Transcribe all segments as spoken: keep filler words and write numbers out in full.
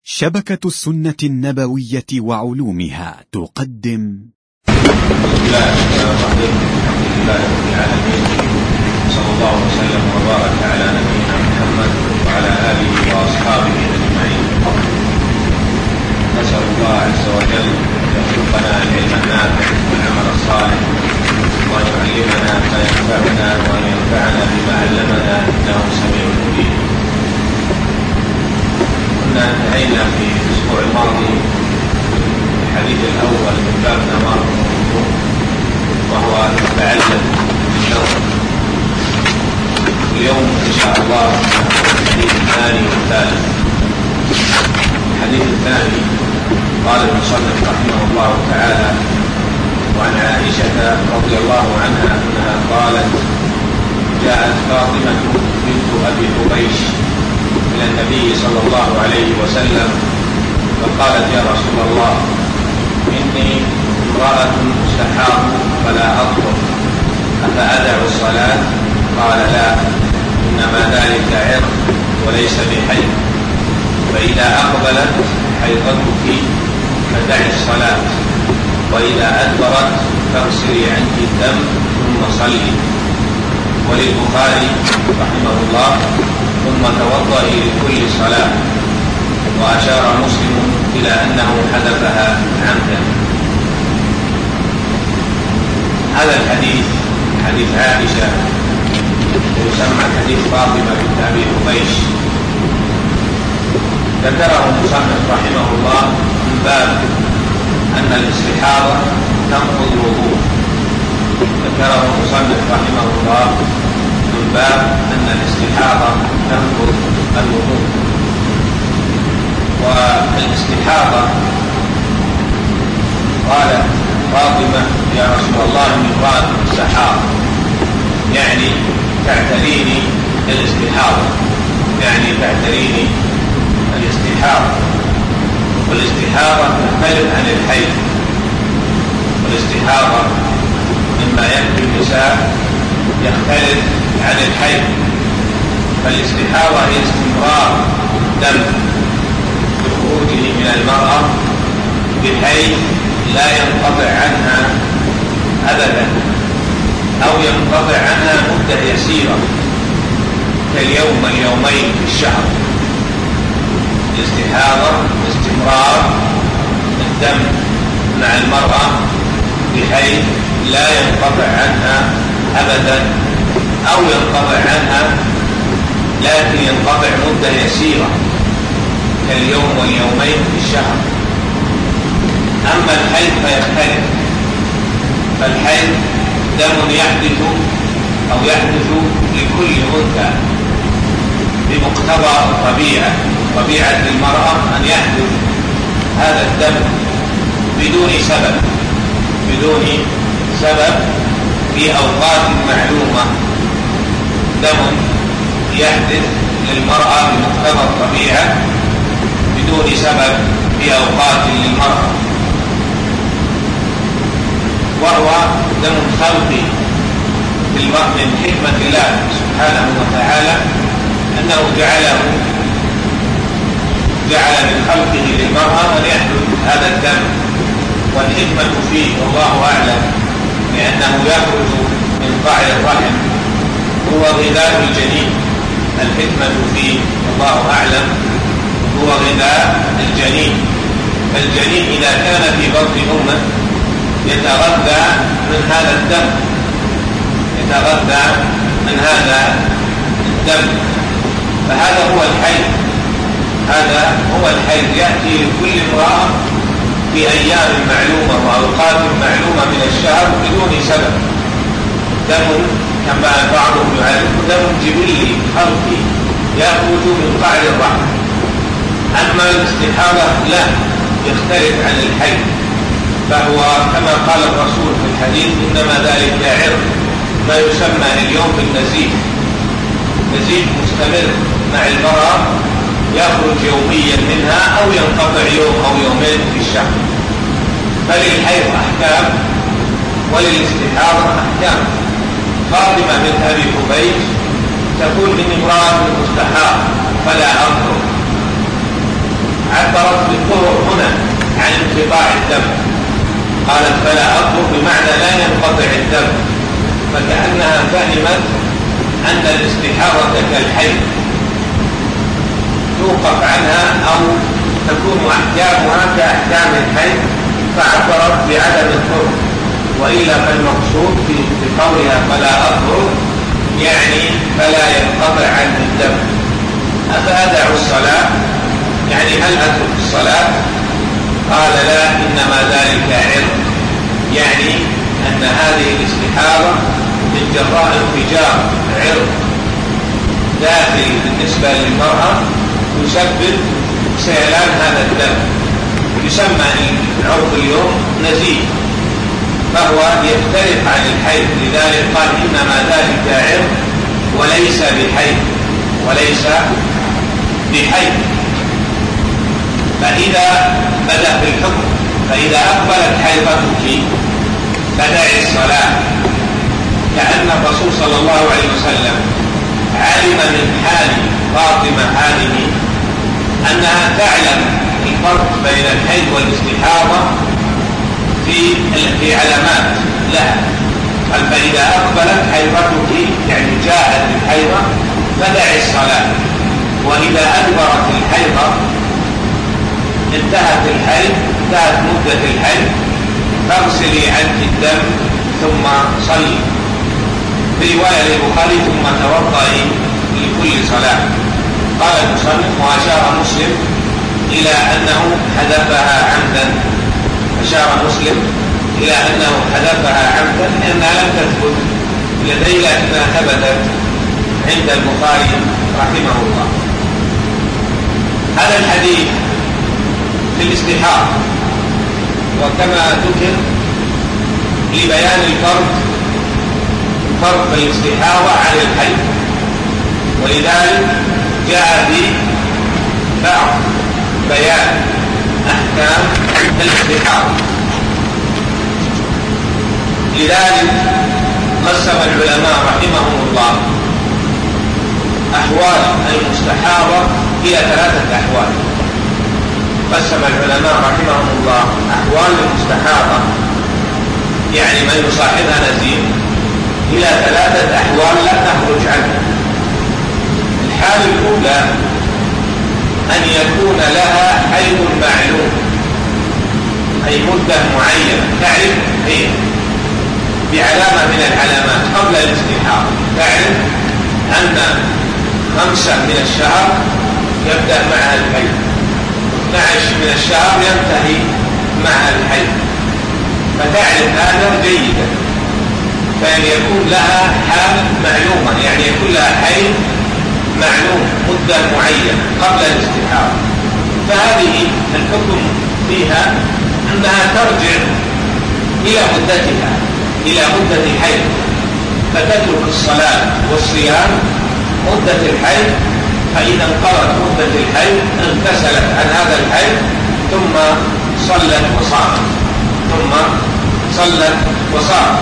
شبكة السنة النبوية وعلومها تقدم. بسم الله الرحمن الرحيم. الحمد لله رب العالمين، صلى الله وسلم وبارك على نبينا محمد وعلى آله وأصحابه أجمعين. نسأل الله عز وجل أن يرزقنا العلم النافع والعمل الصالح، وأن يعلمنا ما ينفعنا وأن ينفعنا بما علمنا، إنه سميع مجيب. كنا انتهينا في الأسبوع الماضي الحديث الأول من باب نواقض الوضوء، وهو يتعلق بالنظر. اليوم إن شاء الله الحديث الثاني والثالث. الحديث الثاني قال المصنف رحمه الله تعالى: وعن عائشة رضي الله عنها أنها قالت: جاءت فاطمة بنت أبي حبيش إلى النبي صلى الله عليه وسلم فقالت: يا رسول الله، إني امرأة مستحاض فلا أطهر، أفأدع الصلاة؟ قال: لا، إنما ذلك عرق وليس بحيض، فإذا أقبلت حيضتك فدعي الصلاة، وإذا أدبرت فاغسلي عنك الدم ثم صلي. وللبخاري رحمه الله: ثم توضئي لكل صلاة. وأشار مسلم إلى أنه حذفها عمدا. هذا الحديث حديث عائشة يسمى حديث فاطمة بنت أبي حبيش، ذكره المصنف رحمه الله من باب أن الاستحاضة تنقض الوضوء. ذكره المصنف رحمه الله من باب أن الاستحاضة تنقض الوضوء. والاستحاضة قالت فاطمة: يا رسول الله، إني امرأة مستحاض، يعني تعتريني الاستحاضة، يعني تعتريني الاستحاضة. والاستحاضة تختلف عن الحيض، والاستحاضة مما يكفي النساء يختلف عن الحيض. فالاستحاضة هي استمرار دم بخروجه من المرأة بحيث لا ينقطع عنها أبدا، أو ينقطع عنها مدة يسيرة كاليوم واليومين في الشهر. الاستحاضة استمرار الدم مع المرأة بحيث لا ينقطع عنها أبدا، أو ينقطع عنها لكن ينقطع مدة يسيرة كاليوم واليومين في الشهر. أما الحيض فيختلف، فالحيض دم يحدث أو يحدث لكل أنثى بمقتضى الطبيعة، طبيعة المرأة أن يحدث هذا الدم بدون سبب بدون سبب في أوقات معلومة. دم يحدث للمرأة بمقتضى الطبيعة بدون سبب في أوقات للمرأة، وهو دم خلقي من حكمة الله سبحانه وتعالى، أنه جعله جعل من خلقه للمرأة أن يحدث هذا الدم. والحكمة فيه والله أعلم، لأنه يخرج من قاع الرحم، هو غذاء الجنين. الحكمة فيه والله أعلم هو غذاء الجنين. فالجنين إذا كان في بطن أمه يتغذى من هذا الدم يتغذى من هذا الدم فهذا هو الحيض. هذا هو الحيض، يأتي لكل امرأة في أيام معلومة وأوقات معلومة من الشهر بدون سبب. دم كما بعضهم يعرف دم جبلي خلقي يخرج من قعر الرحم. أما الاستحاضة لا، يختلف عن الحيض، فهو كما قال الرسول في الحديث: إنما ذلك عرق، ما يسمى اليوم بالنزيف، نزيف مستمر مع المرأة يخرج يوميا منها أو ينقطع يوم أو يومين في الشهر. فللحيض أحكام وللاستحاضة أحكام. فاطمة بنت أبي حبيش تقول: إني امرأة مستحاض فلا أطهر، عبر انقطاع الدم. قالت فلا أطهر بمعنى لا ينقطع الدم، فكأنها فهمت أن الاستحاضة كالحيض توقف عنها أو تكون أحكامها كأحكام الحيض، فعبرت بعدم الطهر. وإلا فالمقصود في قولها فلا أطهر يعني فلا ينقطع عنه الدم. أفأدع الصلاة يعني هل أترك الصلاة؟ قال لا، إنما ذلك عرض، يعني أن هذه الاستحاضة من جراء انفجار عرض داخلي بالنسبة للمرأة يسبب سيلان هذا الدم، يسمى العرض اليوم نزيف، فهو يختلف عن الحيض. لذلك قال إنما ذلك عرض وليس بحيض، وليس بحيض. فإذا بدأ في الحكم، فإذا أقبلت حيضتك فدعي الصلاة، كأن الرسول صلى الله عليه وسلم علم من حال فاطمة هذه أنها تعلم الفرق بين الحيض والاستحاضة في في علامات لها. قال فإذا أقبلت حيضتك يعني جاءت الحيضة فدعي الصلاة، وإذا أدبرت الحيضة انتهت الحيض انتهت مدة الحيض فاغسلي عنك الدم ثم صلي. في رواية للبخاري ثم توضئي لكل صلاة. قال المصنف وأشار مسلم إلى أنه حذفها عمدا، أشار مسلم إلى أنه حذفها عمدا لأنها لم تثبت لديه لكنها ثبتت عند البخاري رحمه الله. هذا الحديث في الاستحاضة، وكما ذكر لبيان الفرق فرق الاستحاضة عن الحيض، ولذلك جاء في بعض بيان أحكام الاستحاضة. لذلك قسم العلماء رحمهم الله أحوال المستحاضة إلى ثلاثة أحوال. قسم العلماء رحمهم الله أحوال المستحاضة يعني من يصاحبها نزيف إلى ثلاثة أحوال لا تخرج عنها. الحالة الأولى أن يكون لها حيض معلوم، أي مدة معينة تعرف هي بعلامة من العلامات قبل الاستحاضة، تعرف أن خمسة من الشهر يبدأ معها الحيض، اثني عشر من الشهر ينتهي معها الحيض، فتعرف هذا جيدا. فأن يكون لها حال معلومة يعني يكون لها حيض معلوم مدة معينة قبل الاستحاضة، فهذه الحكم فيها أنها ترجع إلى مدتها إلى مدة الحيض، فتترك الصلاة والصيام مدة الحيض، فإذا انقضت مدة الحيض انفصلت عن هذا الحيض ثم صلت وصامت ثم صلت وصامت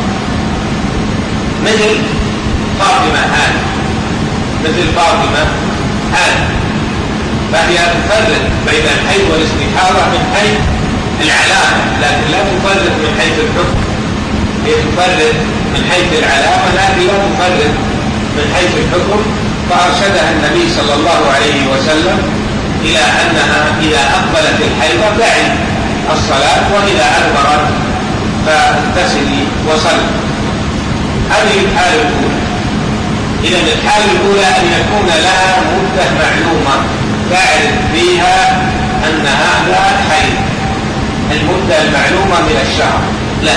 مثل فاطمة هذه مثل فاطمة هذه فهي تفرق بين الحيض والاستحاضة من حيث العلامة، لكن لا تفرق من حيث الحكم. هي تفرق من حيث العلامة لكن لا تفرق من حيث الحكم. فأرشدها النبي صلى الله عليه وسلم إلى أنها إذا أقبلت الحيضة دعي الصلاة، وإذا أدبرت فاغتسلي وصلي. هذه الحالة الأولى. إذا الحالة الأولى أن يكون لها مدة معلومة تعرف فيها أن هذا حيض، المدة المعلومة من الشهر لا،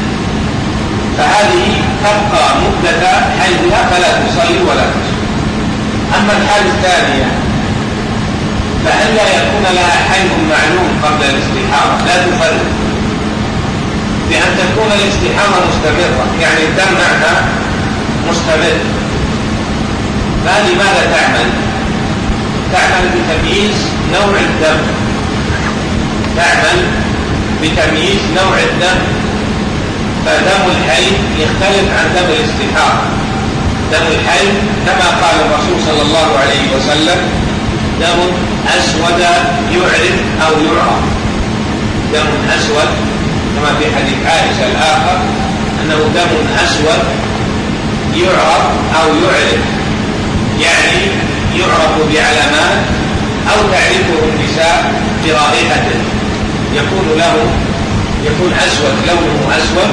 فهذه تبقى مدة حيضها فلا تصلي ولا تصلي. أما الحالة الثانية فألا يكون لها حيض معلوم قبل الاستحاضة، لا تفرق بأن تكون الاستحاضة مستمرة يعني الدم معها مستمر. فهذه ماذا تعمل؟ تعمل بتمييز نوع الدم، تعمل بتمييز نوع الدم. فدم الحيض يختلف عن دم الاستحاضة. دم الحيض كما قال الرسول صلى الله عليه وسلم دم أسود يعرف أو يعرف، دم أسود كما في حديث عائشة الآخر أنه دم أسود يعرف أو يعرف، يعني يعرف بعلامات أو تعرفه النساء برائحته، يكون له يكون أسود، لونه أسود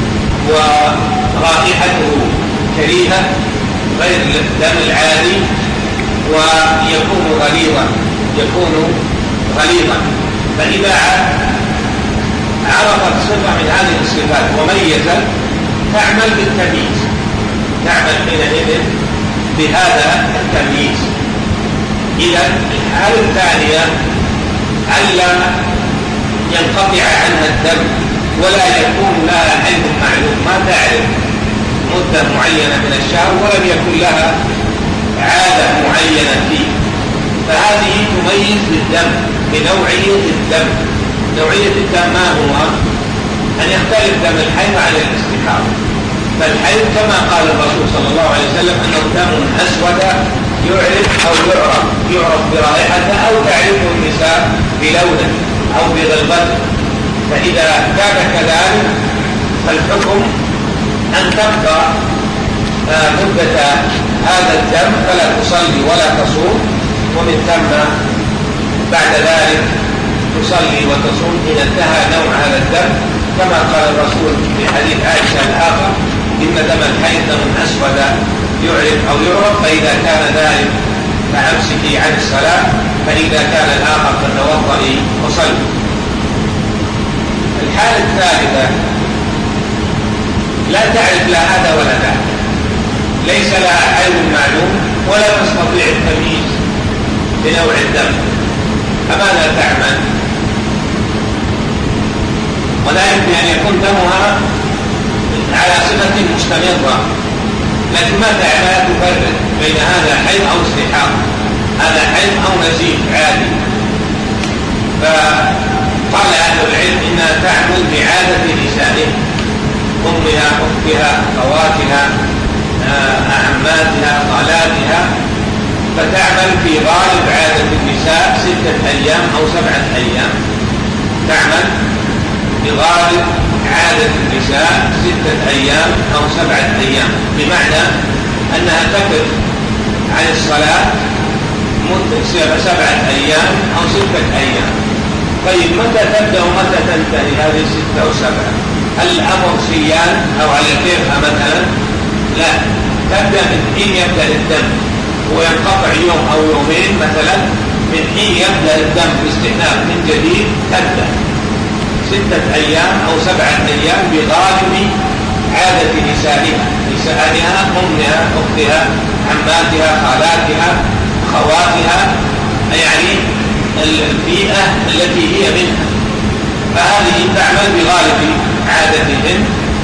ورائحته كريهة غير الدم العادي، ويكون غليظا يكون غليظا فإذا عرفت صفة من هذه الصفات وميزت تعمل بالتمييز، تعمل حينئذ بهذا التمييز. إذا الحالة الثانية ألا ينقطع عنها الدم ولا يكون لها حيض معلوم، ما تعرف مدة معينة من الشهر ولم يكن لها عادة معينة فيه، فهذه تميز بالدم بنوعية الدم. نوعية الدم ما هو؟ أن يختلف دم الحيض عن الاستحاضة. فالحيض كما قال الرسول صلى الله عليه وسلم أنه دم أسود يعرف أو يعرف يعرف برائحته أو تعرفه النساء بلونه أو بغلظته، فإذا كان كذلك فالحكم أن تبقى مدة هذا الدم فلا تصلي ولا تصوم، ومن ثم بعد ذلك تصلي وتصوم إذا انتهى نوع هذا الدم، كما قال الرسول في حديث عائشة الآخر إن دم الحيض دم أسود يعرف أو يعرف، فإذا كان ذلك فأمسكي عن الصلاة، فإذا كان الآخر فتوضئي وصلي. الحالة الثالثة لا تعرف لا هذا ولا ذاك، ليس لها حيض معلوم ولا تستطيع التمييز بنوع الدم، فماذا تعمل؟ ولا يمكن أن يكون دمها على صفة مستمرة، لكن ما تعمل تفرق بين هذا حيض أو استحاضة، هذا حيض أو نزيف عادي. فقال أهل العلم إنها تعمل بعادة نسائها، أمها، أختها، أخواتها، أعماتها، خالاتها، فتعمل في غالب عادة النساء ستة أيام أو سبعة أيام، تعمل بغالب عادة النساء ستة أيام أو سبعة أيام، بمعنى أنها تقف عن الصلاة مدة سبعة أيام أو ستة أيام. طيب متى تبدأ ومتى تنتهي هذه ستة أو سبعة؟ هل الأمر سيان أو على كيفها مثلا؟ لا، تبدأ من حين يبدأ الدم وينقطع يوم أو يومين مثلا، من حين يبدأ الدم باستئناف من جديد تبدأ ستة أيام أو سبعة أيام بغالب عادة نسائها، نسائها، أمها، أختها، عماتها، خالاتها، خواتها، يعني البيئة التي هي منها، فهذه تعمل بغالب عادتهن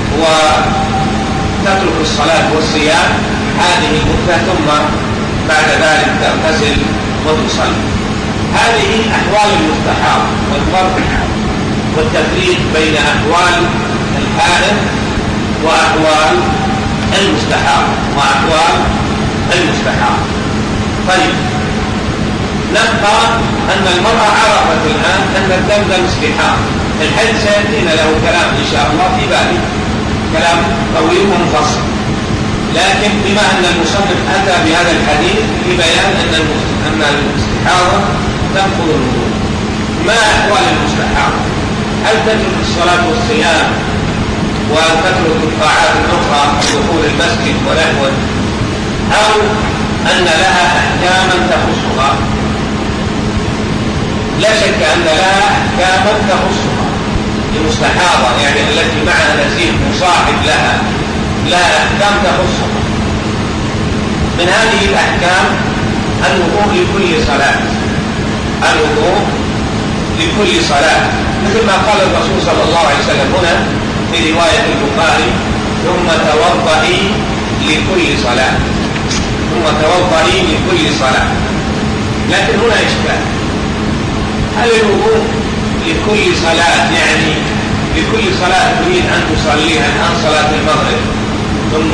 وتترك الصلاة والصيام هذه المدة، ثم بعد ذلك تغتسل وتصلي. هذه أحوال المستحاض، والفرق والتفريق بين أحوال الحائض وأحوال المستحاض وأحوال المستحاض. طيب نبقى أن المرأة عرفت الآن أن الدم دم استحاضة، الحيض سيأتينا له كلام إن شاء الله في بالي، كلام طويل ومفصل، لكن بما أن المصنف أتى بهذا الحديث في بيان أن أن الاستحاضة تنقض الوضوء، ما أحوال المستحاضة؟ هل تترك الصلاة والصيام وهل تترك الطاعات الأخرى دخول المسجد ونحوه، أو أن لها أحكاما تخصها؟ لا شك أن لها أحكاما تخصها، المستحاضة يعني التي معها نزيف مصاحب لها لها أحكام تخصها. من هذه الأحكام الوضوء لكل صلاة، الوضوء لكل صلاة، مثل ما قال الرسول صلى الله عليه وسلم هنا في رواية البخاري ثم توضئي لكل صلاة، ثم توضئي لكل صلاة. لكن هنا إشكال، هل الوضوء لكل صلاة يعني لكل صلاة تريد أن تصليها عن صلاة المغرب ثم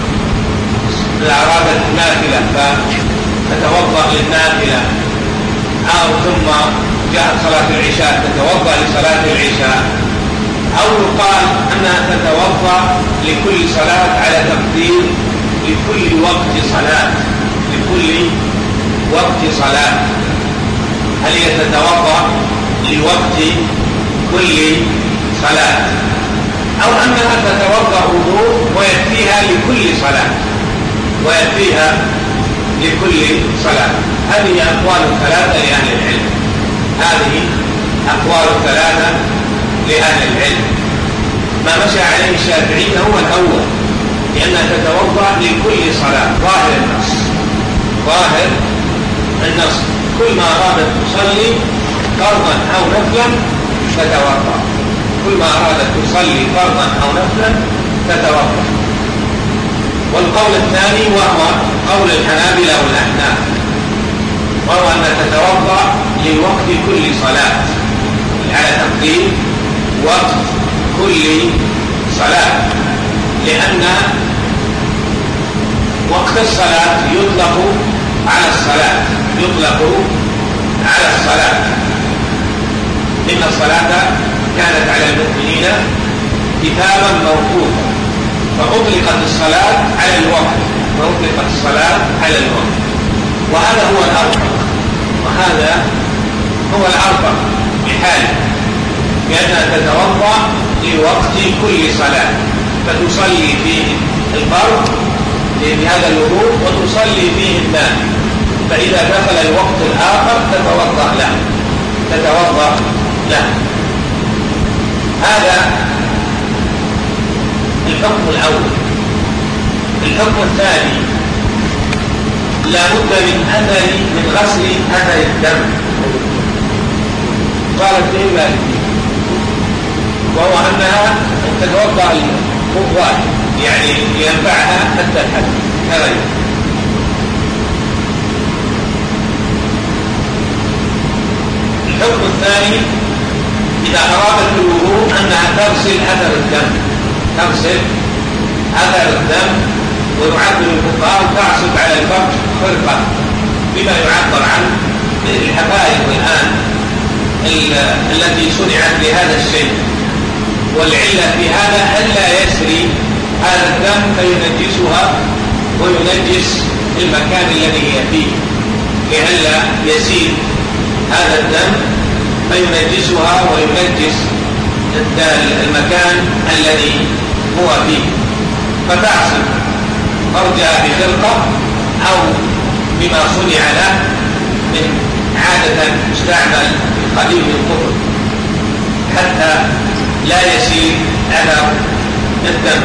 أرادت النافلة فتتوضأ للنافلة، أو ثم جاءت صلاة العشاء تتوضأ لصلاة العشاء، أو يقال أنها تتوضأ لكل صلاة على تقدير لكل وقت صلاة، لكل وقت صلاة. هل هي تتوضأ لوقت كل صلاة، أو أنها تتوضأ وضوء ويكفيها لكل صلاة ويكفيها لكل صلاة؟ هذه أقوال ثلاثة لأهل العلم، هذه أقوال ثلاثة لأهل العلم. ما مشى عليه الشافعي هو الأول، لأنها تتوضأ لكل صلاة، ظاهر النص، ظاهر النص كل ما أرادت تصلي فرضا أو نفلا تتوضأ، كل ما أرادت تصلي فرضا أو نفلا تتوضأ. والقول الثاني وهو قول الحنابلة والأحناف، وهو أن تتوضأ لوقت كل صلاة، على تقدير وقت كل صلاة، لأن وقت الصلاة يطلق على الصلاة، يطلق على الصلاة، إن الصلاة كانت على المؤمنين كتابا موقوتا، فأطلقت الصلاة على الوقت، فأطلقت الصلاة على الوقت، وهذا هو الأرفق، وهذا هو الأرفق بحاله، لأنها تتوضأ لوقت كل صلاة، فتصلي فيه الفرض بهذا الوضوء وتصلي فيه النافلة، فإذا دخل الوقت الآخر تتوضأ له تتوضأ له هذا الحكم الأول. الحكم الثاني لا بد من أثر من غسل أثر الدم، قالت به مالكي، وهو أنها تتوضأ الوضوء يعني ينفعها حتى الحد هذا. الحكم الثاني إذا أرادت الوضوء أنها تغسل أثر الدم، تغسل أثر الدم، ويعبر الفقهاء تعصب على الفرج خرقة بما يعبر عن الحفائف الآن التي صنعت لهذا الشيء، والعلة في هذا ألا يسري هذا الدم فينجسها وينجس المكان الذي هي فيه، لئلا يسيل هذا الدم فينجسها وينجس المكان الذي هو فيه، فتعصب فرجها بخرقة أو بما صنع له من عادة مستعمل في قديم الكفر حتى لا يسيل أثر الدم.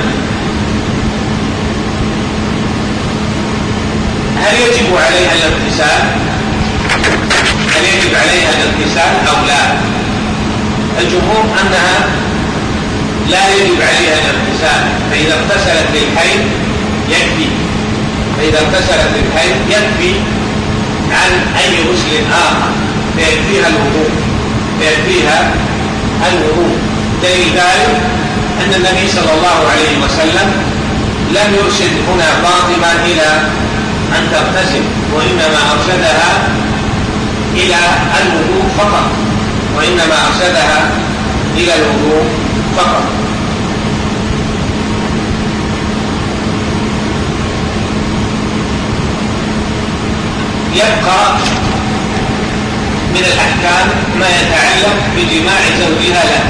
هل يجب عليها الاغتسال؟ هل يجب عليها الاغتسال أو لا؟ الجمهور أنها لا يجب عليها الاغتسال، فإذا اغتسلت للحيض يكفي، فإذا اغتسلت للحيض يكفي عن أي غسل آخر، فيكفيها الوضوء فيكفيها الوضوء. دليل ذلك أن النبي صلى الله عليه وسلم لم يرشد هنا فاطمة إلى أن تغتسل، وإنما أرشدها إلى الوضوء فقط، وإنما أرشدها إلى الوضوء فقط. يبقى من الأحكام ما يتعلق بجماع زوجها له.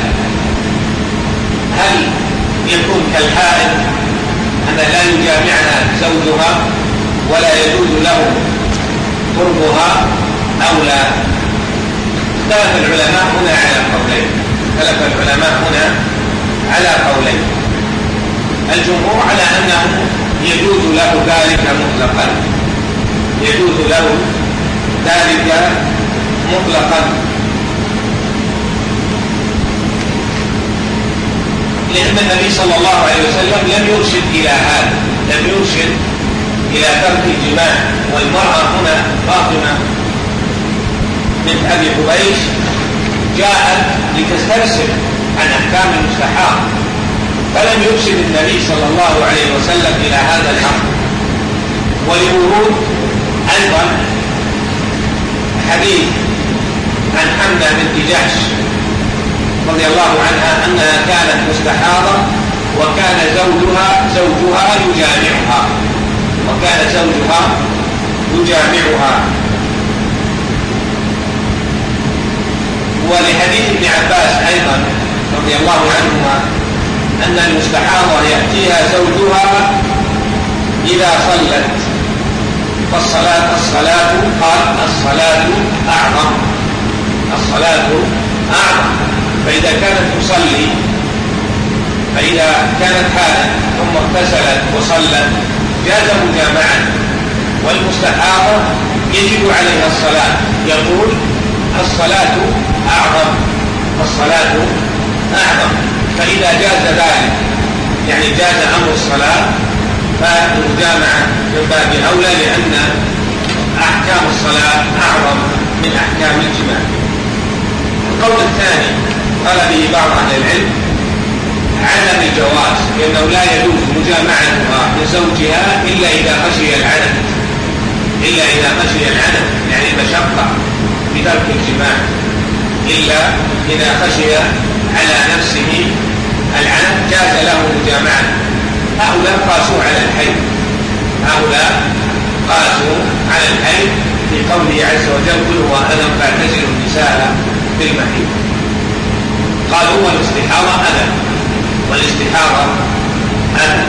هل يكون كالحائض أن لا يجامعها زوجها ولا يجوز له قربها أو لا؟ اختلف العلماء هنا على قولين، اختلف العلماء هنا على قولين. الجمهور على أنه يجوز له ذلك مطلقا، يجوز له ذلك مطلقا، لأن النبي صلى الله عليه وسلم لم يرشد إلى هذا، لم يرشد إلى ترك الجماع. والمرأة هنا فاطمة بنت أبي حبيش جاءت لتسترسل عن أحكام المستحاض، فلم يرشد النبي صلى الله عليه وسلم إلى هذا الأمر. ولورود أيضا حديث عن حمزة بنت جحش رضي الله عنها أنها كانت مستحاضة وكان زوجها زوجها يجامعها وكان زوجها يجامعها ولحديث ابن عباس أيضا رضي الله عنهما أن المستحاضة يأتيها زوجها إذا صلت فالصلاة الصلاة قال الصلاة أعظم الصلاة أعظم فإذا كانت تصلي فإذا كانت حالة ثم اغتسلت وصلت جاز مجامعا والمستحاضة يجب عليها الصلاة يقول الصلاة أعظم الصلاة أعظم فإذا جاز ذلك يعني جاز أمر الصلاة فالمجامعة من باب أولى لأن أحكام الصلاة أعظم من أحكام الجماع. القول الثاني قال به بعض أهل العلم عدم الجواز لأنه لا يجوز مجامعتها لزوجها إلا إذا خشي العنت إلا إذا خشي العنت يعني المشقة بترك الجماع إلا إذا خشي على نفسه العنت جاز له مجامعة. هؤلاء قاسوا على الحيض هؤلاء قاسوا على الحيض في قوله عز وجل قل هو أذى فاعتزلوا النساء في المحيض قالوا هو الاستحاضة أذى والاستحاضة أذى.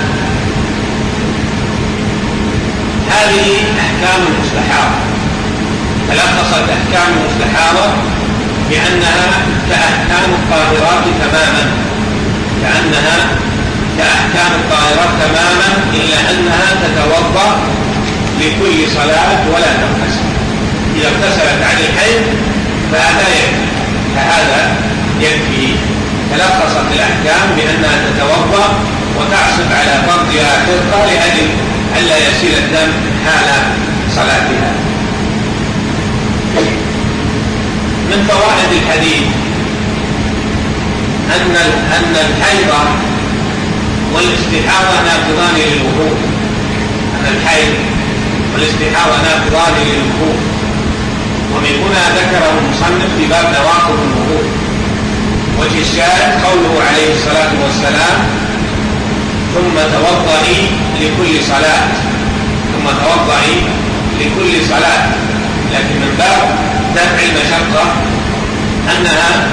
هذه أحكام المستحاضة تلخصت أحكام المستحاضة بأنها كأحكام الطاهرات تماما كأنها كأحكام الطاهرات تماما إلا أنها تتوضأ لكل صلاة ولا تغتسل. إذا اغتسلت عن الحيض فهذا يكفي فهذا يكفي. تلخصت الأحكام بأنها تتوضأ وتعصب على فرجها حرقة لأجل ألا يسيل الدم حال صلاتها. من فوائد الحديث أن أن الحيض والاستحاضة ناقضان للوضوء أن الحيض والاستحاضة ناقضان للوضوء ومن هنا ذكره المصنف في باب نواقض الوضوء. وجه الشاهد قوله عليه الصلاة والسلام ثم توضئي لكل صلاة ثم توضئي لكل صلاة لكن من باب دفع المشقة أنها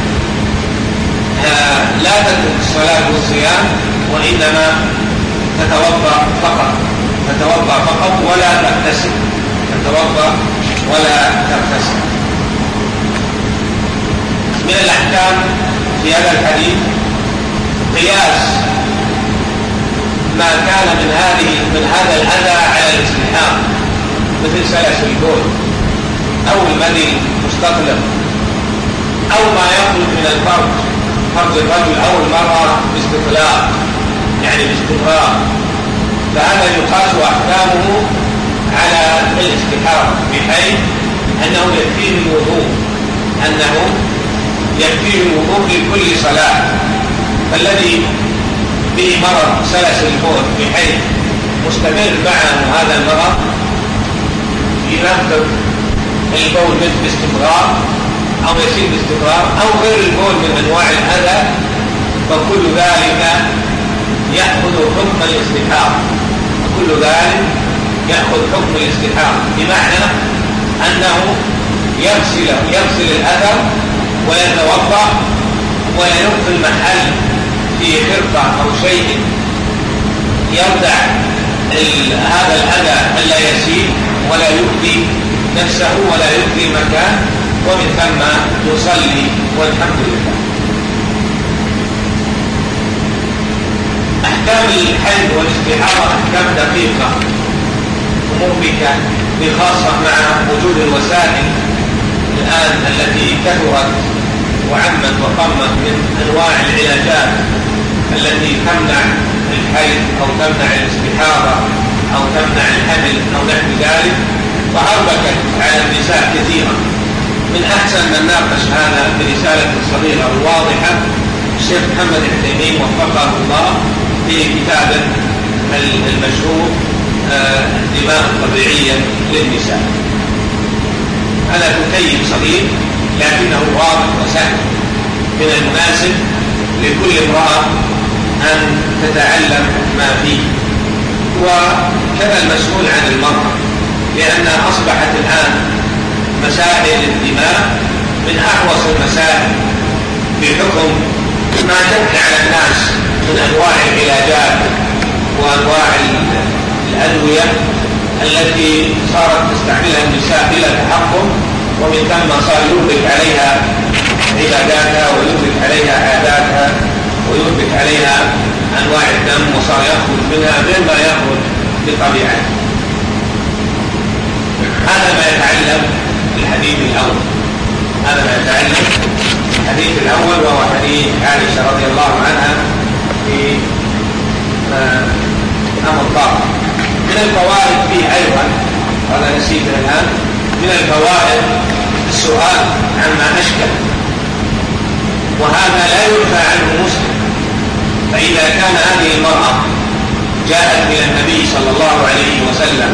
لا تترك الصلاة والصيام وإنما تتوضأ فقط تتوضأ فقط ولا تغتسل تتوضأ ولا تغتسل. من الأحكام في هذا الحديث قياس ما كان من هذه من هذا الأذى على الاستحاضة مثل سلس البول أو المني مستقلق أو ما يخرج من الفرج فرج الرجل أو المرأة باستطلاق يعني باستطلاق فهذا يقاس أحكامه على الاستحاضة بحيث أنه يكفيه الوضوء أنه يكفيه الوضوء لكل صلاة. فالذي به مرض سلس البول بحيث مستمر معه هذا المرض ينفذ البول باستمرار أو يسير باستمرار أو غير البول من أنواع الأذى فكل ذلك يأخذ حكم الاستحاضة وكل ذلك يأخذ حكم الاستحاضة بمعنى أنه يغسل يغسل الأثر ويتوضأ وينظف المحل في خرقة أو شيء يردع هذا الأذى ألا يسيل ولا يؤذي نفسه ولا يؤذي مكان ومن ثم يصلي والحمد لله. أحكام الحيض والاستحاضة أحكام دقيقة ومربكة بخاصة مع وجود الوسائل الآن التي كثرت وعمت وقمت من أنواع العلاجات التي تمنع الحيض أو تمنع الاستحاضة أو تمنع الحمل أو نحو ذلك فأربكت على النساء كثيرا. من أحسن من ناقش هذا برسالة صغيرة واضحة الشيخ محمد العثيمين وفقه الله في كتابه المشهور الدماء الطبيعية للنساء. هذا كتيب صغير لكنه واضح وسهل. من المناسب لكل امرأة أن تتعلم ما فيه، وكذا المسؤول عن المرأة، لأن أصبحت الآن مسائل الدماء من أحوص المسائل بحكم ما جد على الناس من أنواع العلاجات وأنواع الأدوية التي صارت تستعملها النساء بلا تحكم، ومن ثم صار يدرك عليها عباداتها ويدرك عليها عاداتها ويدرك عليها أنواع الدم، وصار يخرج منها مما يخرج بطبيعته. هذا ما يتعلم الحديث الأول هذا ما يتعلم الحديث الأول وهو حديث عائشة رضي الله عنها في أمر الطاقة. من الفوائد فيه أيضا، هذا نسيته الآن، من الفوائد السؤال عما أشكل، وهذا لا يرفع عنه مسلم. فإذا كان هذه المرأة جاءت إلى النبي صلى الله عليه وسلم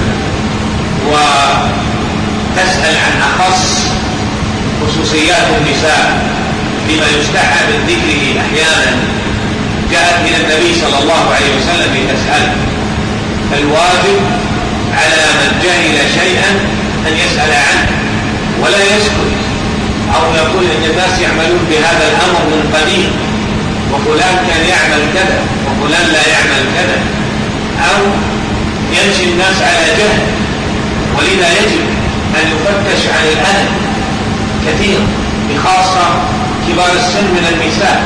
وتسأل عن أخص خصوصيات النساء بما يستحى من ذكره أحيانا، جاءت إلى النبي صلى الله عليه وسلم لتسأل، فالواجب على من جهل شيئا أن يسأل عنه ولا يسكت، أو يقول إن الناس يعملون بهذا الأمر من قديم، وفلان كان يعمل كذا وفلان لا يعمل كذا، أو يمشي الناس على جهل. ولذا يجب أن يفتش عن الأهل كثير، بخاصة كبار السن من النساء.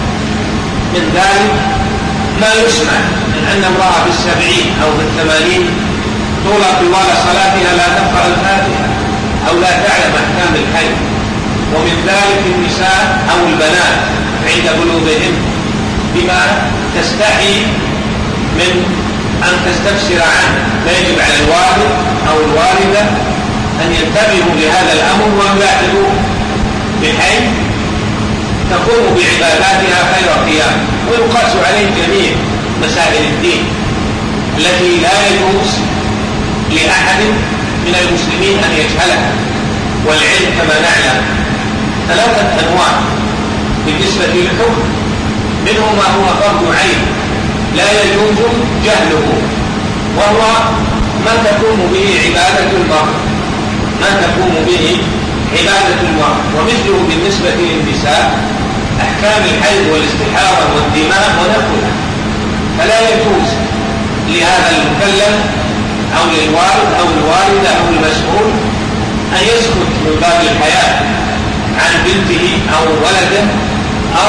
من ذلك ما يسمع من أن امرأة بالسبعين أو بالثمانين طول طوال صلاتها لا تقرأ الفاتحة أو لا تعلم أحكام الحيض. ومن ذلك النساء أو البنات عند بلوغهن بما تستحي من أن تستفسر عنه، فيجب على الوالد أو الوالدة أن ينتبهوا لهذا الأمر ويلاحظوه، بحيث تقوم بعباداتها خير قيام. ويقاس عليه جميع مسائل الدين التي لا يجوز لأحد من المسلمين أن يجهلها. والعلم كما نعلم ثلاثة أنواع بالنسبة للحكم، منه ما هو فرض عين لا يجوز جهله، وهو ما تقوم به عبادة المرء ما تقوم به عبادة المرء ومثله بالنسبة للنساء أحكام الحيض والاستحاضة والدماء ونحوها. فلا يجوز لهذا المكلف أو للوالد أو الوالدة أو المسؤول أن يسكت من باب الحياة عن بنته أو ولده، أو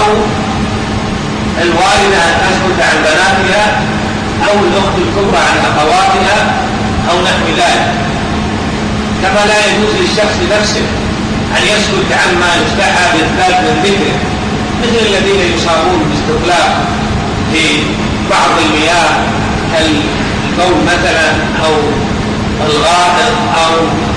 الوالدة أن تسكت عن بناتها، أو الأخت الكبرى عن أخواتها أو نحو ذلك. كما لا يجوز للشخص نفسه أن يسكت عما يستحى بالذات من ذكره، مثل الذين يصابون باستطلاق في بعض المياه كالبول مثلا، أو الغائط، أو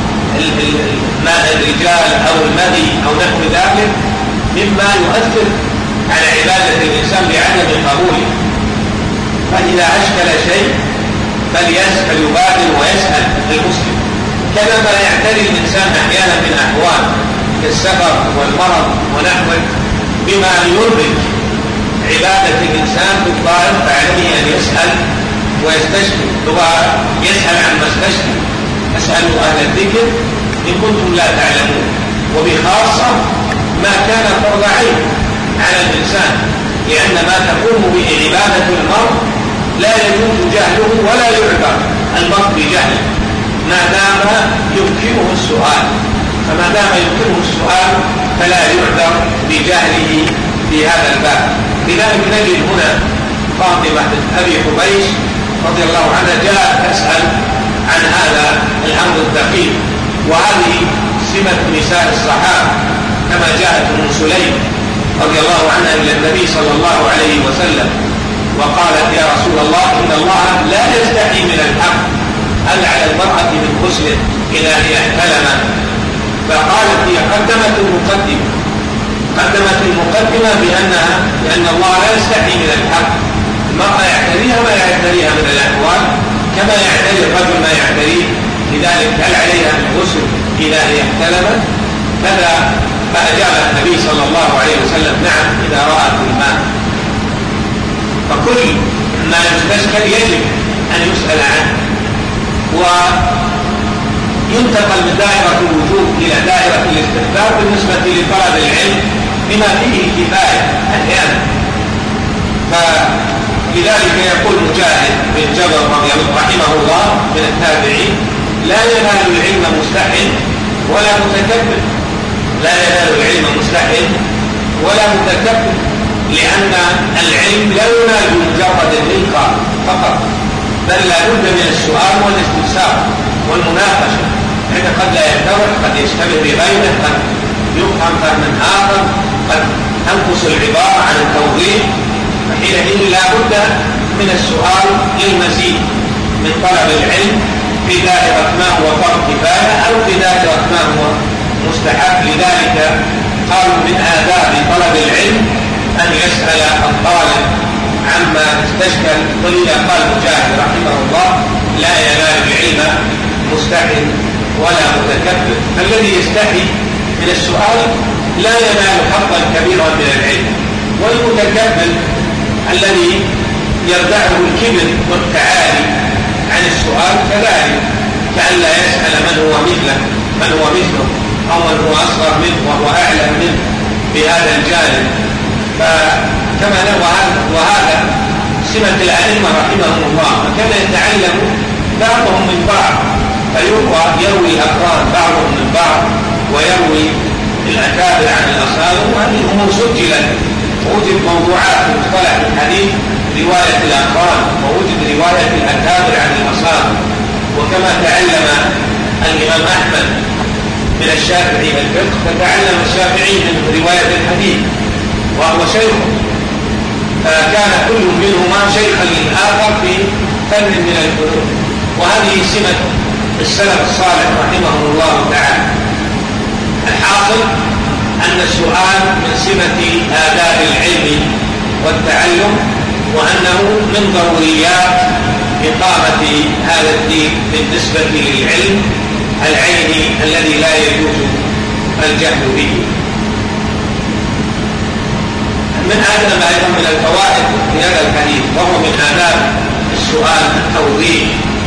ماء الرجال، أو المذي، أو نحو ذلك، مما يؤثر على عبادة الإنسان بعدم قبوله. فإذا أشكل شيء فليسأل يبادر ويسأل المسلم، كما ما يعتري الإنسان أحيانا من أحوال كالسفر والمرض ونحوه بما يربك عبادة الإنسان بالظاهر، فعليه أن يسأل ويستشفي. ويسأل عن ما استشفي، اسألوا أهل الذكر إن كنتم لا تعلمون. وبخاصة ما كان فرض عين على الإنسان، لأن ما تقوم به عبادة المرء لا يجوز جهله ولا يعذر المرء بجهله ما دام يمكنه السؤال. فما دام يمكنه السؤال فلا يعذر بجهله في هذا الباب. لذلك نجد هنا فاطمة بنت أبي حبيش رضي الله عنها جاءت تسأل عن هذا الأمر الدقيق، وهذه سمة نساء الصحابة، كما جاءت أم سليم رضي الله عنها إلى النبي صلى الله عليه وسلم وقالت: يا رسول الله، إن الله لا يستحي من الحق، هل على المرأة من غسل إذا هي احتلمت؟ فقالت هي قدمت المقدمة قدمت المقدمة بأنها لأن الله لا يستحي من الحق. المرأة يعتريها ما يعتريها من الأحوال كما يعتري الرجل ما يعتريه، لذلك هل عليها من غسل إذا هي احتلمت؟ كذا فأجاب النبي صلى الله عليه وسلم نعم إذا رأت الماء. فكل ما يستشكل يجب أن يسأل عنه وينتقل من دائرة الوجوب إلى دائرة الاستحباب بالنسبة لطلب العلم بما فيه كفاية أحيانا. فلذلك يقول مجاهد بن جبر رحمه الله من التابعين لا ينال العلم مستحن ولا متكبر، لا ينال العلم مستحن ولا متكبر، لأن العلم لا ينال بمجرد الإلقاء فقط، بل لا بد من السؤال والاستفسار والمناقشة، يعني قد لا يتضح، قد يشتبه بغيره، قد يفهم فهما آخر، قد تنقص العبارة عن التوضيح، فحينئذ لا بد من السؤال للمزيد من طلب العلم في دائرة ما هو فرض كفاية أو في دائرة ما هو مستحب. لذلك قالوا من آداب طلب العلم أن يسأل الطالب عما استشكل. ولذا قال مجاهد رحمه الله لا ينال العلم مستحي ولا متكبر. الذي يستحي من السؤال لا ينال حظا كبيرا من العلم، والمتكبر الذي يردعه الكبر والتعالي عن السؤال كذلك، كأن لا يسأل من هو مثله من هو مثله أو من هو أصغر منه وهو أعلم منه بهذا الجانب. فكما وهذا سمة الأئمة رحمهم الله، فكان يتعلم بعضهم من بعض، فيروى يروي الأقران بعضهم من بعض ويروي الأكابر عن الأصحاب، وهذه الأمور سجلت ووجد موضوعات مصطلح الحديث رواية الأقران ووجد رواية الأكابر عن الأصحاب. وكما تعلم الإمام أحمد من الشافعي الفقه فتعلم الشافعي من رواية الحديث وهو شيخ، فكان كل منهما شيخا للآخر في فن من الفنون. وهذه سمة السلف الصالح رحمهم الله تعالى. الحاصل أن السؤال من سمة آداب العلم والتعلم، وأنه من ضروريات إقامة هذا الدين بالنسبة للعلم العيني الذي لا يجوز الجهل به. من أعلم أيضا من الفوائد في هذا الحديث وهو من آداب السؤال التوضيح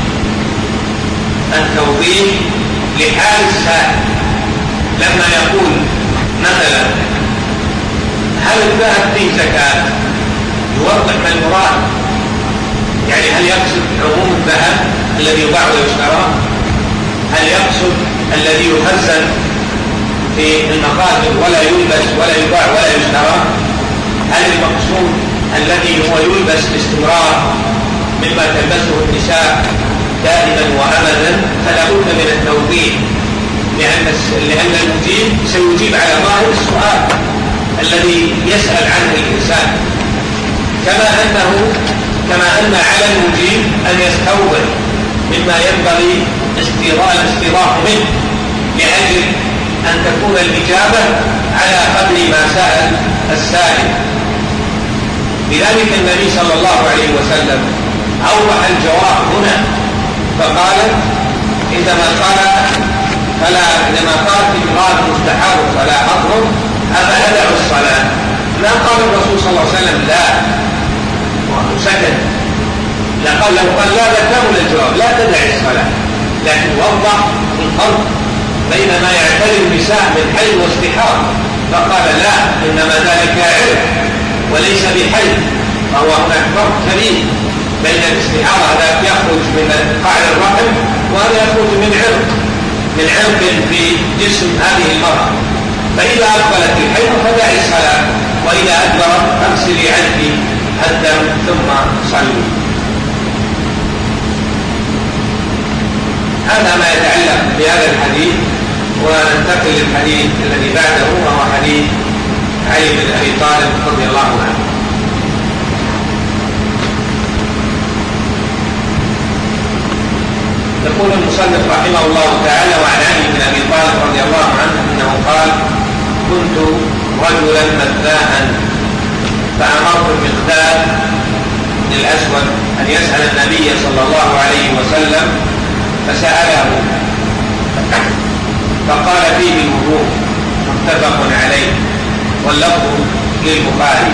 التوضيح لحال السائل. لما يقول مثلا هل الذهب فيه زكاة يوضح ما المراد، يعني هل يقصد عموم الذهب الذي يباع ويشترى، هل يقصد الذي يخزن في المخازن ولا يلبس ولا يباع ولا يشترى، هل المقصود الذي هو يلبس باستمرار مما تلبسه النساء دائما وأبدا. فلا بد من التوضيح، لأن لأن المجيب سيجيب على ظاهر السؤال الذي يسأل عنه الإنسان، كما أنه كما أن على المجيب أن يستوضح مما ينبغي الاستيضاح منه لأجل أن تكون الإجابة على قدر ما سأل السائل. لذلك النبي صلى الله عليه وسلم أوضح الجواب هنا، فقال عندما قال فلا عندما قال في مراد مستحب فلا أضرب أفأدع الصلاة، لا قال الرسول صلى الله عليه وسلم لا وسكت، لا قال له قال لا لكمل الجواب لا تدع الصلاة، لكن وضح الفرق بين ما يعتري النساء من حيض واستحاضة، فقال لا إنما ذلك عرق وليس بحيض، فهو هناك فرق كبير بين الاستحاضة ذاك يخرج من قاع الرحم وهذا يخرج من عرق من عرق في جسم هذه المرأة. فإذا أقبلت الحيض فدعي الصلاة، وإذا أدبرت فاغسلي عنك الدم ثم صلي. هذا ما يتعلق بهذا الحديث. وننتقل للحديث الذي بعده وهو حديث علي بن أبي طالب رضي الله عنه. يقول المصنف رحمه الله تعالى وعن علي بن أبي طالب رضي الله عنه أنه قال كنت رجلا مذاء فأمرت المقداد بن الأسود أن يسأل النبي صلى الله عليه وسلم فسأله فقال فيه الوضوء متفق عليه واللفظ للبخاري.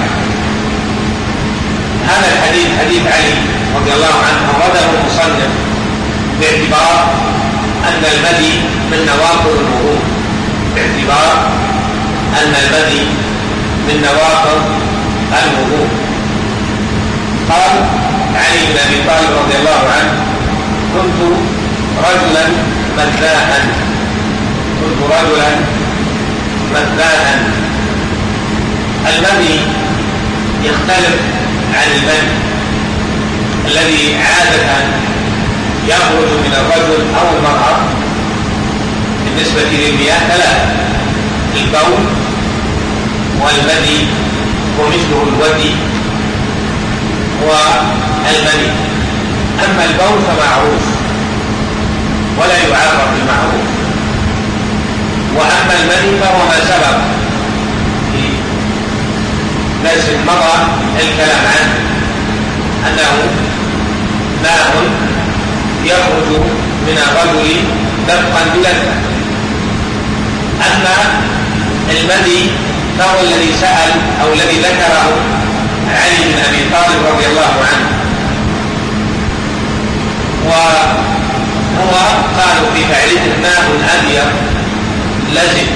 هذا الحديث حديث علي رضي الله عنه أورده المصنف باعتبار أن المذي من نواقض الوضوء باعتبار أن المذي من نواقض الوضوء. قال علي بن أبي طالب رضي الله عنه: كنت رجلا مذاء كنت رجلا مذاء. المذي يختلف عن المذي الذي عادة يخرج من الرجل أو المرأة. بالنسبة للمياه ثلاث: البول والمذي ومثله الودي والمني. أما البول فمعروف ولا يعرف بالمعروف، وأما المني فهو ما سبق في درس مضى الكلام عنه أنه ماء يخرج من الرجل دفقا بلذة. أما المني فهو الذي سأل أو الذي ذكره علي بن أبي طالب رضي الله عنه، وهو قالوا في تعريفه ماء أبيض لزج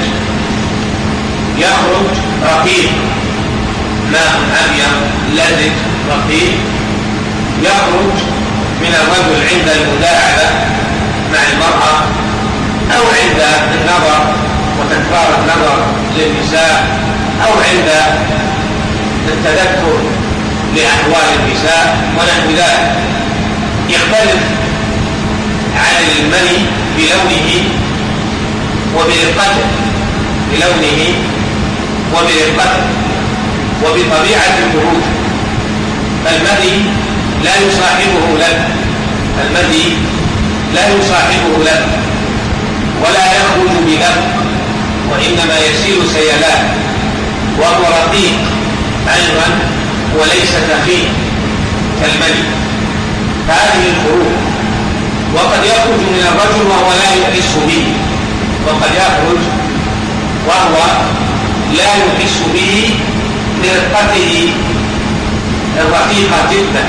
يخرج رقيق. ماء أبيض لزج رقيق يخرج من الرجل عند المداعبة مع المرأة أو عند النظر وتكرار النظر للنساء أو عند التذكر لأحوال النساء ونحو ذلك. يختلف عن المني بلونه وبرقته بلونه وبرقته وبطبيعة الخروج. فالمني لا يصاحبه لك المني لا يصاحبه لك ولا يخرج بلك، وإنما يسير سيلان، وهو رقيق أيضا وليس ثقيل كالمني. فهذه الخروج، وقد يخرج من الرجل وهو لا يحس به، وقد يخرج وهو لا يحس به لرقته الرقيقة جدا.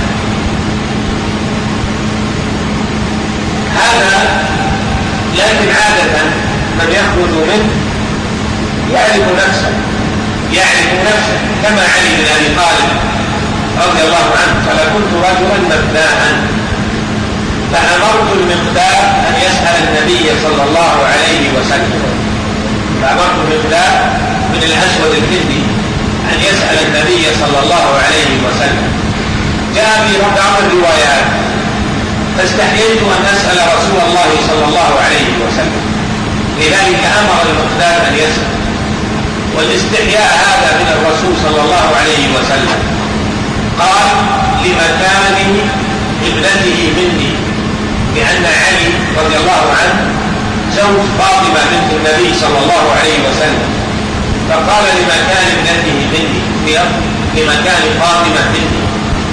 هذا لكن عادة من يخرج منه يعرف نفسه يعرف نفسه كما علي بن أبي طالب رضي الله عنه قال: كنت رجلا مذاء فأمرت المقداد أن يسأل النبي صلى الله عليه وسلم فأمرت المقداد من الأسود الكندي أن يسأل النبي صلى الله عليه وسلم. جاء في بعض الروايات: فاستحييت أن أسأل رسول الله صلى الله عليه وسلم، لذلك أمر المقداد أن يسأل. والاستحياء هذا من الرسول صلى الله عليه وسلم قال لمكان ابنته مني، لأن علي رضي الله عنه زوج فاطمة بنت النبي صلى الله عليه وسلم، فقال لمكان ابنته مني لمكان فاطمة مني.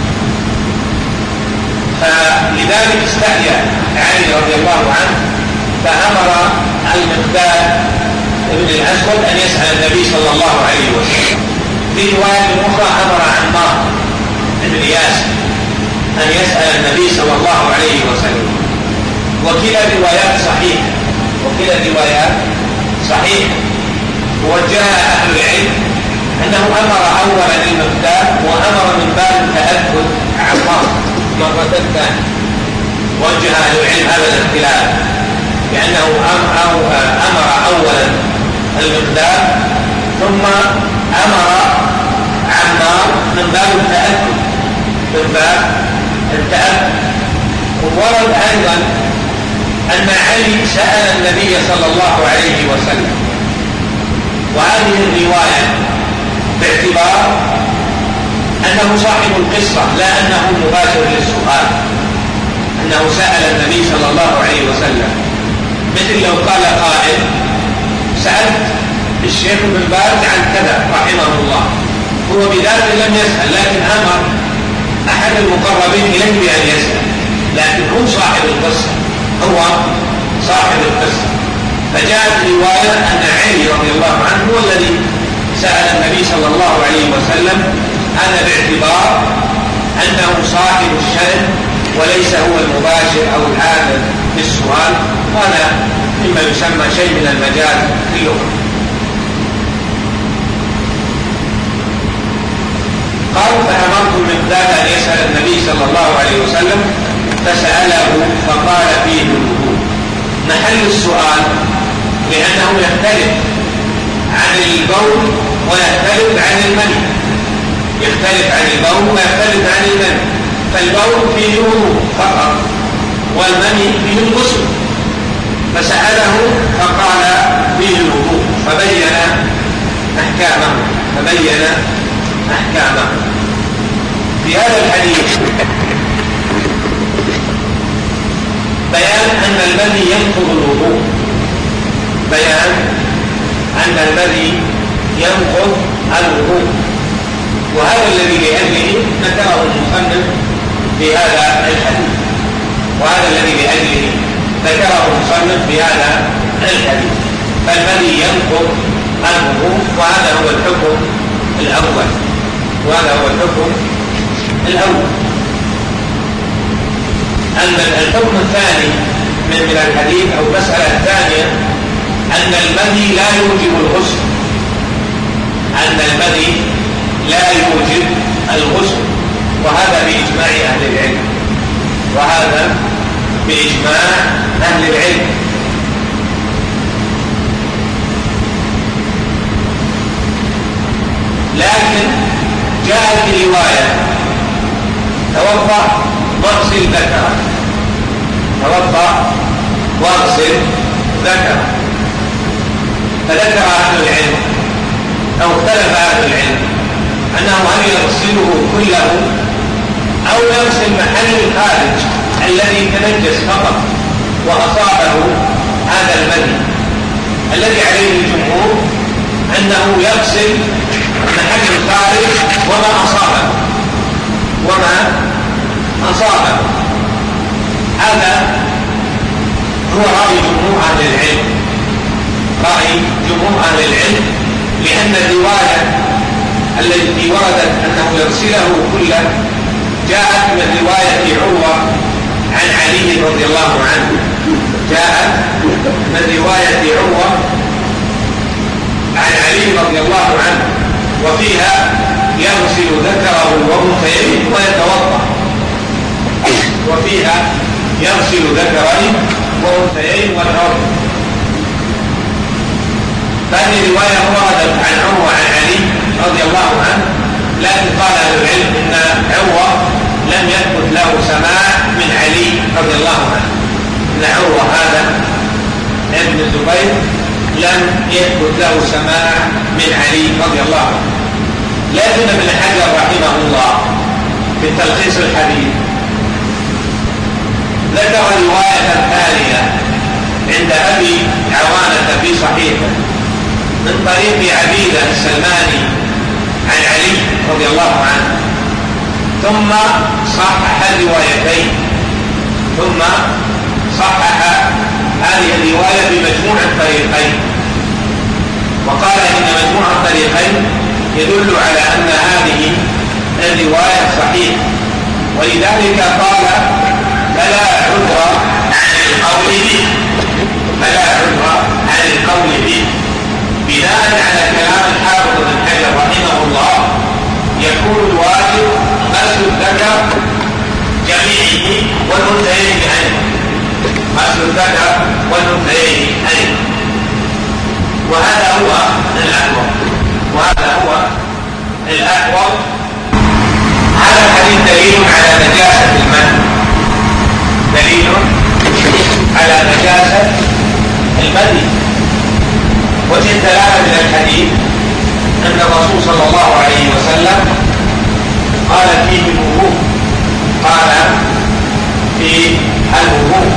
فلذلك استحيا علي رضي الله عنه فأمر المقداد ابن الأسود أن يسأل النبي صلى الله عليه وسلم. في رواية أخرى أمر عمار بن ياسر أن يسأل النبي صلى الله عليه وسلم. وكلا الروايات صحيحة وكلا الروايات صحيحة. وجاء أهل العلم أنه أمر أولا المقداد وأمر من باب التأكد عمار مرة ثانية. وجه أهل العلم هذا الاختلاف لأنه أمر أولا المقداد ثم أمر عمار من باب التأكد من باب التأكد. وورد أيضا أن علي سأل النبي صلى الله عليه وسلم، وهذه الرواية باعتبار أنه صاحب القصة لا أنه مباشر للسؤال، أنه سأل النبي صلى الله عليه وسلم. مثل لو قال قائل: سألت الشيخ بن باز عن كذا رحمه الله، هو بذاته لم يسأل لكن أمر أحد المقربين إليه بأن يسأل، لكن هو صاحب القصة هو صاحب القصة فجاءت رواية أن علي رضي الله عنه هو الذي سأل النبي صلى الله عليه وسلم، هذا باعتبار أنه صاحب الشأن وليس هو المباشر أو العادل في السؤال، هذا مما يسمى شيء من المجال في اللغة. قال فأمرت المقداد أن يسأل النبي صلى الله عليه وسلم فسأله فقال فيه الوضوء. محل السؤال لأنه يختلف عن البول ويختلف عن المني، يختلف عن البول ويختلف عن المني، فالبول فيه وضوء فقط والمني فيه الغسل، فسأله فقال فيه الوضوء فبين أحكامه فبين أحكامه. في هذا الحديث بيان أن المني ينقض الوضوء، بيان أن المني ينقض الوضوء، وهذا الذي لأجله ذكره المصنف في هذا الحديث، وهذا الذي لأجله ذكره المصنف في هذا الحديث. فالمني ينقض الوضوء، وهذا هو الحكم الأول، وهذا هو الحكم الأول. أما الحكم الثاني من الحديث أو المسألة الثانية أن المني لا يوجب الغسل، أن المني لا يوجب الغسل، وهذا بإجماع أهل العلم، وهذا بإجماع أهل العلم. لكن جاءت رواية توضأ واغسل ذكرك، توضأ واغسل ذكرك، فذكر أهل العلم أو اختلف أهل العلم أنه هل يغسله كله أو يغسل محل الخارج الذي تنجس فقط وأصابه هذا المني. الذي عليه الجمهور أنه يغسل محل الخارج وما أصابه وما أصابه هذا هو رأي جمهور أهل العلم، رأي جمهور أهل العلم، لأن الرواية التي وردت أنه يغسله كله جاءت من رواية عروة عن علي رضي الله عنه، جاءت من رواية عروة عن علي رضي الله عنه، وفيها يغسل ذكره وأنثيه ويتوضأ، وفيها يغسل ذكرين وأنثيين ويتوضأ. فهذه رواية وردت عن عروة عن علي رضي الله عنه، لكن قال أهل العلم إن عروة لم يثبت له سماع من علي رضي الله عنه، إن عروة هذا ابن الزبير لم يثبت له سماع من علي رضي الله عنه. لكن ابن حجر رحمه الله في تلخيص الحديث ذكر رواية ثانية عند أبي عوانة في صحيحه من طريق عبيدة السلماني عن علي رضي الله عنه، ثم صحح الروايتين، ثم صحح هذه الرواية بمجموع الطريقين، وقال إن مجموع الطريقين يدل على أن هذه الرواية صحيحة، ولذلك قال فلا عذر عن القول به، فلا عذر عن القول به. بناء على كلام الحافظ ابن حجر رحمه الله يكون الواجب غسل الذكر جميعه والأنثيين أيضا، غسل الذكر والأنثيين أيضا، وهذا هو الأحوط، وهذا هو الأحوط. هذا الحديث دليل على نجاسة المني، دليل على نجاسة المني. وجه الدلالة من الحديث أن الرسول صلى الله عليه وسلم قال فيه الوضوء، قال في الوضوء،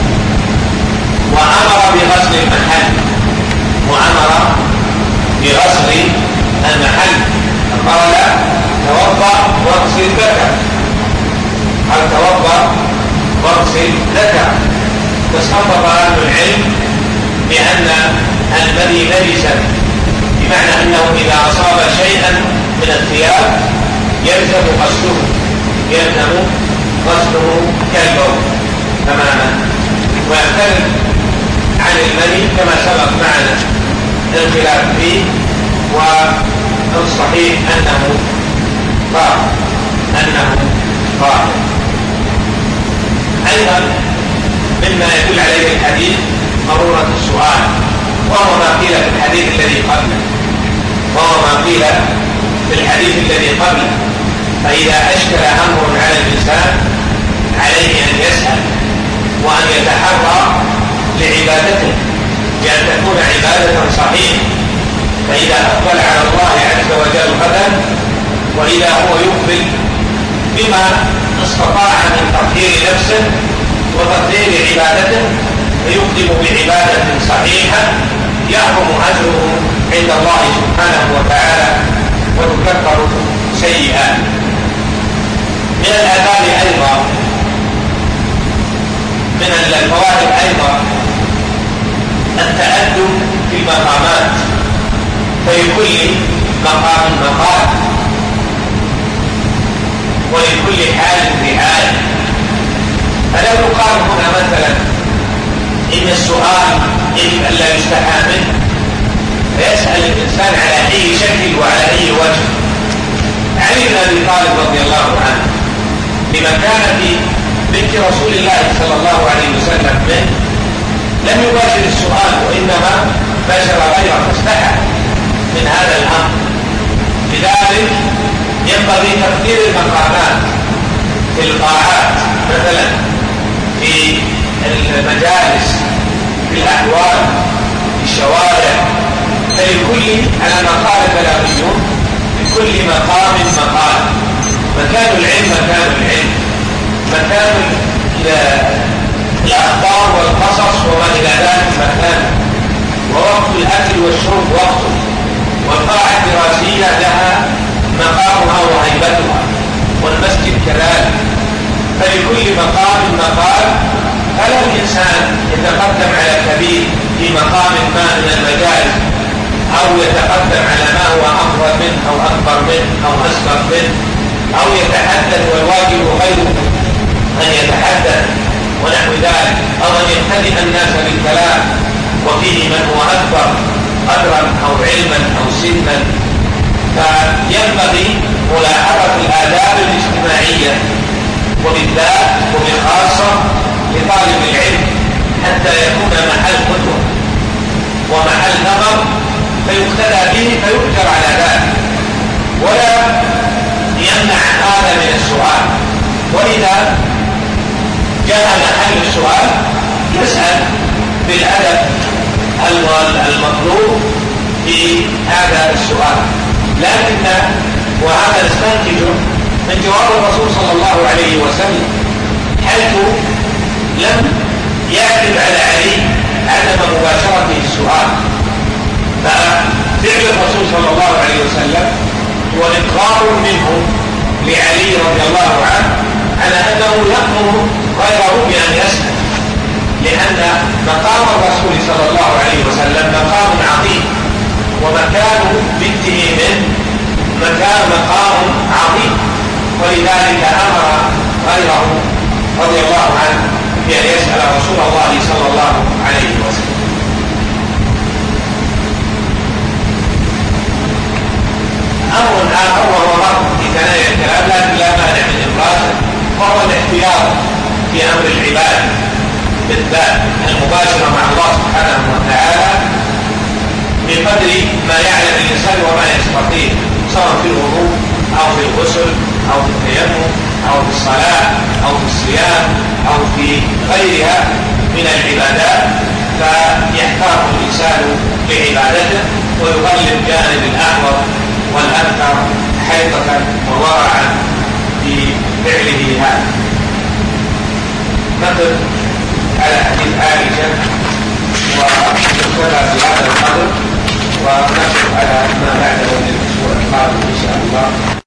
وأمر بغسل المحل، وأمر بغسل المحل، فقال توضأ واغسل ذكر، قال توضأ واغسل ذكر. واستنبط أهل العلم بأن المني نجسا، بمعنى أنه إذا أصاب شيئا من الثياب يلزم غسله يلزم غسله كالبول تماما، ويختلف عن المني كما سبق معنا الخلاف فيه، والصحيح أنه طاهر أنه طاهر. أيضا مما يدل عليه الحديث ضرورة السؤال، وهو ما قيل في الحديث الذي قبله وهو ما قيل في الحديث الذي قبله فإذا أشكل أمر على الإنسان عليه أن يسأل وأن يتحرى لعبادته بأن تكون عبادة صحيحة، فإذا أقبل على الله عز وجل غدا وإذا هو يقبل بما استطاع من تطهير نفسه وتطهير عبادته فيقدم بعبادة صحيحة يعظم أجره عند الله سبحانه وتعالى وتكفر سيئات. من الآداب أيضا من الفوائد أيضا التأدب في المقامات، فلكل مقام مقال ولكل حال رعاية، فلا يقال هنا مثلا إن السؤال يجب أن لا يستحى منه فيسأل الإنسان على أي شكل وعلى أي وجه. علي بن أبي طالب رضي الله عنه بمكانة بنت رسول الله صلى الله عليه وسلم منه لم يباشر السؤال وإنما باشر غيره فاستحى من هذا الأمر. لذلك ينبغي تقدير المقامات في القاعات مثلا في المجالس في الأحوال في الشوارع، فلكل على ما قال البلاغيون لكل مقام مقال، مكان العلم مكان العلم، مكان الأخبار والقصص وما إلى ذلك مكان، ووقت الأكل والشرب وقته، والقاعة الدراسية لها مقامها وهيبتها، والمسجد كذلك، فلكل مقام مقال. فلا الإنسان يتقدم على كبير في مقام ما من المجال أو يتقدم على ما هو أفضل منه أو أكبر منه أو أصغر منه أو يتحدث والواجب غيره أن يتحدث ونحو ذلك، أو أن يبتدئ الناس بالكلام وفيه من هو أكبر قدرا أو علما أو سنا. فينبغي ملاحظة الآداب الاجتماعية وبالذات وبخاصة لطالب العلم حتى يكون محل قدوة ومحل نظر فيقتدى به فيؤجر على ذلك، ولا يمنع هذا من السؤال. وإذا جاء محل السؤال يسأل بالأدب المطلوب في هذا السؤال. لكن وهذا نستنتج من جواب الرسول صلى الله عليه وسلم حيث لم يعتب على علي عدم مباشرته السؤال، ففعل الرسول صلى الله عليه وسلم هو إقرار منه لعلي رضي الله عنه على أنه يأمر غيره بأن يسأل، لأن مقام الرسول صلى الله عليه وسلم مقام عظيم ومكان بنته منه مكان مقام عظيم، ولذلك أمر غيره رضي الله عنه بأن يسأل رسول الله صلى الله عليه وسلم. أمر آخر وهو رفض في ثنايا الكلام لكن لا مانع من إبرازه، وهو الاحتياط في أمر العباد بالذات المباشرة مع الله سبحانه وتعالى بقدر ما يعلم الإنسان وما يستطيع، سواء في الوضوء أو في الغسل أو في التيمم أو في الصلاة أو في الصيام أو في غيرها من العبادات، فيحتاط الإنسان لعبادته ويغلب جانب الأحوط والأكثر حيطة وورعا في فعله هذا. نقف على حديث عائشة ونكتفى بهذا القدر ونشرف على ما بعده من الأسبوع القادم إن شاء الله.